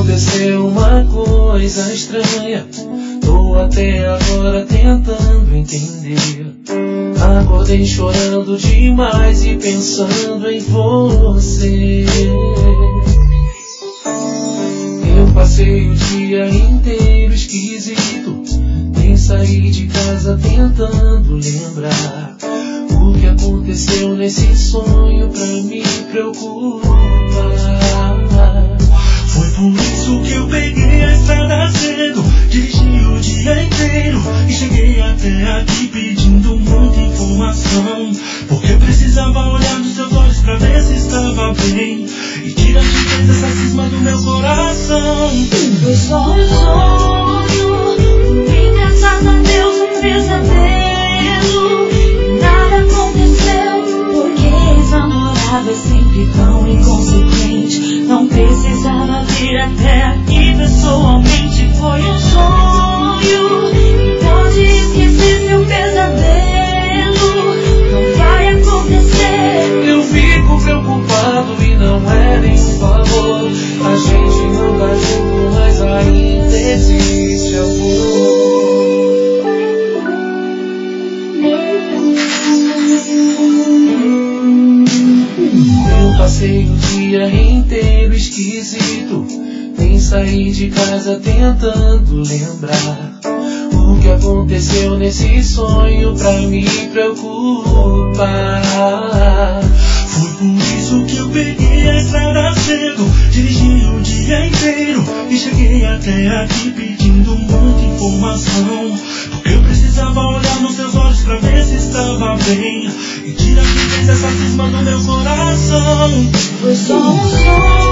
Aconteceu uma coisa estranha, tô até agora tentando entender. Acordei chorando demais e pensando em você. Eu passei o dia inteiro esquisito, nem saí de casa tentando lembrar o que aconteceu nesse sonho pra me preocupar. Foi por isso que eu peguei a estrada cedo, dirigi o dia inteiro e cheguei até aqui pedindo muita informação, porque eu precisava olhar nos seus olhos pra ver se estava bem e tirar de vez essa cisma do meu coração. Foi só um sonho, minha santa Deus, um pesadelo. Nada aconteceu, porque ex-namorado é sempre tão inconsequente. Não precisava vir até aqui pessoalmente. Foi um sonho, pode esquecer seu pesadelo. Não vai acontecer. Eu fico preocupado e não é nem um favor. A gente não tá junto, mas ainda existe amor. Eu passei o dia inteiro esquisito, nem saí de casa tentando lembrar o que aconteceu nesse sonho pra me preocupar. Foi por isso que eu peguei a estrada cedo, dirigi o dia inteiro e cheguei até aqui pedindo muita informação, porque eu precisava olhar nos seus olhos pra ver se estava bem e tirar de vez essa cisma do meu coração. Foi só um sonho.